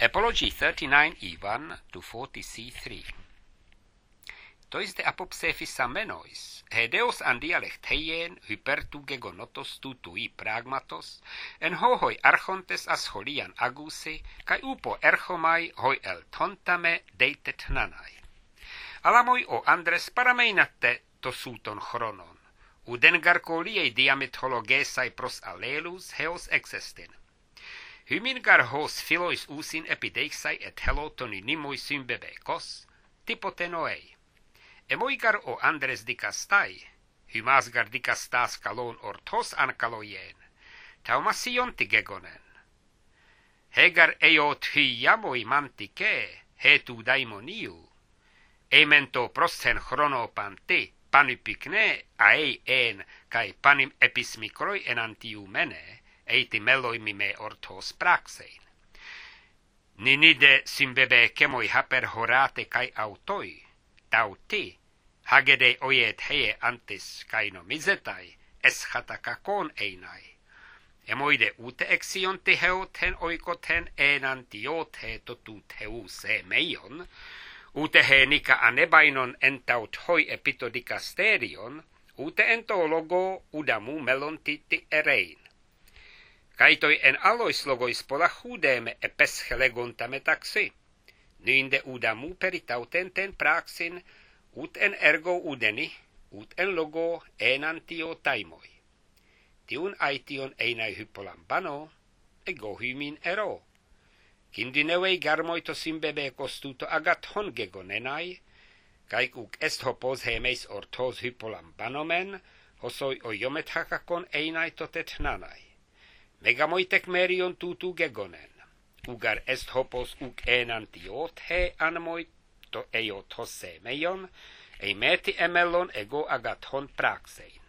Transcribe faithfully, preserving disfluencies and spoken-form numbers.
Apology thirty-nine E one to forty C three. Tois de apopsephisamenos, hedeos andialechtheien hypertu gegonotos tutui pragmatos, en hohoi archontes ascholian aguse, kai upo erchomai hoi el tontame deitet nanai. Alamoi o Andres parameinatte to suton chronon, uden garkoliei diametologesai pros allelus heos existin. Hymin gar hos philois usin epideixai et helotoni nimoi symbebekos, typotenoei. Emoigar o Andres dikastai, hymasgar dikastas kalon orthos ankaloien, taumasion tigegonen. Hegar eot hyamoi mantike, hetu daimoniu, emento prosten chronopanti, panipikne, aei en, kai panim epismikroi enantiumene, eiti meloimi me orthos praxein. Ninide symbebe kemoi haper horate kai autoi, tauti, hagede oiet hee antis kaino mizetai, eschatakakon einai. Emoide ute exionti heoten oikoten enantiot he totut heuse meion, ute he nika anebainon entaut hoi epitodikasterion, ute entologo udamu melontiti erein. Kaitoi en alois logois pola hudeme epeschelegontame taxi. Ninde udamu peritautenten praxin, ut en ergo udeni, ut en logo enantio taimoi. Tiun aition einai hypolambano, ego hymin ero. Kindinevei garmoito symbebe kostuto agat hongegonenai, kaik uk est hopos hemeis orthos hypolambanomen, hosoi oiomet hakakon einai totet nanai. Megamoitek merion tutu gegonen. Ugar est hopos uk enantiot he anamoit to eiot hosse meion, ei meti emelon ego agathon praxein.